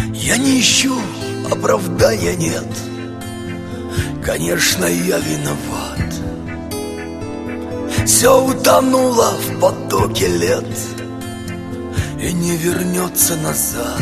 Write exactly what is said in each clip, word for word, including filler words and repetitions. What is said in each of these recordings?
Я не ищу оправдания, нет. Конечно, я виноват. Все утонуло в потоке лет и не вернется назад.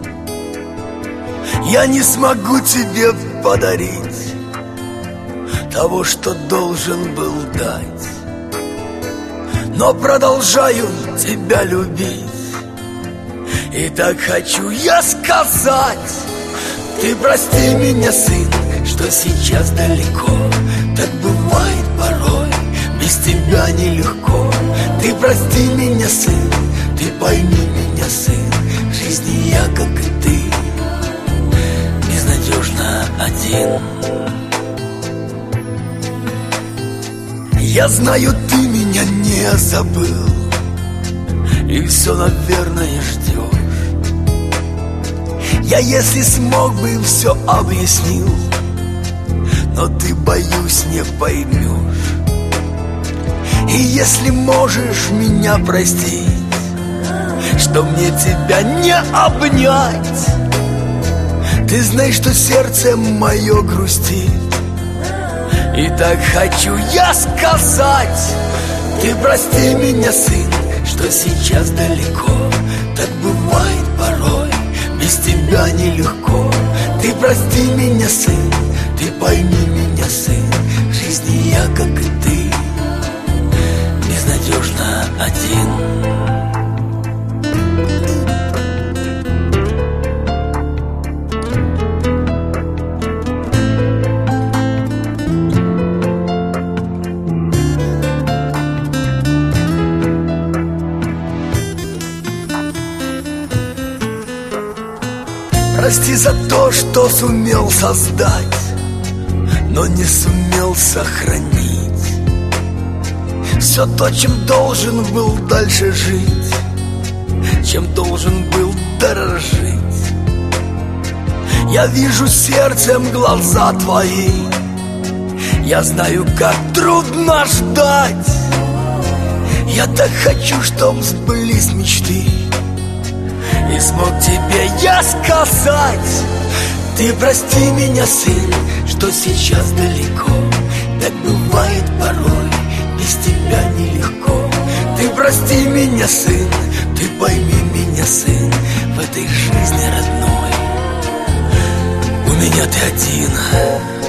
Я не смогу тебе подарить того, что должен был дать, но продолжаю тебя любить. И так хочу я сказать: ты прости меня, сын, что сейчас далеко. Так бывает порой, без тебя нелегко. Ты прости меня, сын, ты пойми меня, сын. В жизни я, как и ты, безнадежно один. Я знаю, ты меня не забыл и все, наверное, ждешь. Я, если смог бы, все объяснил, но ты, боюсь, не поймешь. И если можешь меня простить, что мне тебя не обнять, ты знаешь, что сердце мое грустит. И так хочу я сказать: ты прости меня, сын, что сейчас далеко. Так бывает порой, без тебя нелегко. Ты прости меня, сын, ты пойми меня, сын. В жизни я, как и ты, безнадежно один. Прости за то, что сумел создать, но не сумел сохранить все то, чем должен был дальше жить, чем должен был дорожить. Я вижу сердцем глаза твои, я знаю, как трудно ждать. Я так хочу, чтоб сбылись мечты, и смог тебе я сказать: ты прости меня, сын, что сейчас далеко. Так бывает порой, без тебя нелегко. Ты прости меня, сын, ты пойми меня, сын. В этой жизни родной у меня ты один.